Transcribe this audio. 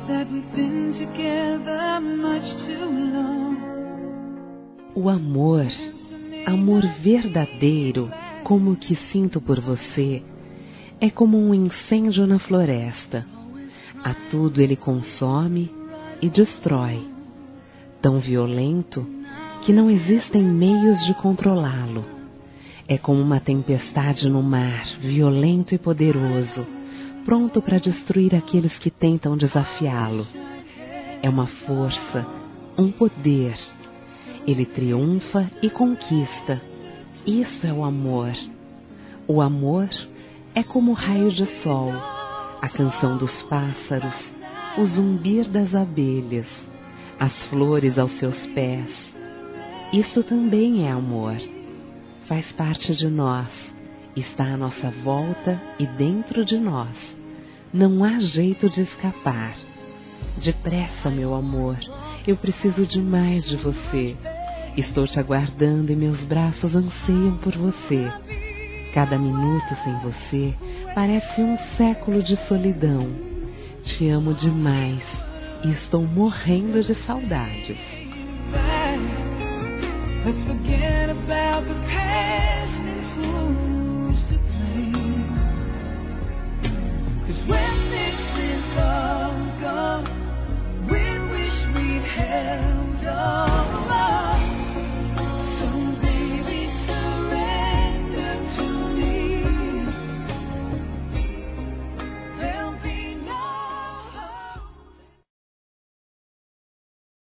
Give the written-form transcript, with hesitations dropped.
that we've been together much too long. O amor, amor verdadeiro, como o que sinto por você, é como um incêndio na floresta. A tudo ele consome e destrói. Tão violento que não existem meios de controlá-lo. É como uma tempestade no mar, violento e poderoso, pronto para destruir aqueles que tentam desafiá-lo. É uma força, um poder. Ele triunfa e conquista. Isso é o amor. O amor é como o raio de sol, a canção dos pássaros, o zumbir das abelhas, as flores aos seus pés. Isso também é amor. Faz parte de nós, está à nossa volta e dentro de nós. Não há jeito de escapar. Depressa, meu amor, eu preciso demais de você. Estou te aguardando e meus braços anseiam por você. Cada minuto sem você parece um século de solidão. Te amo demais e estou morrendo de saudades. Let's forget about the past.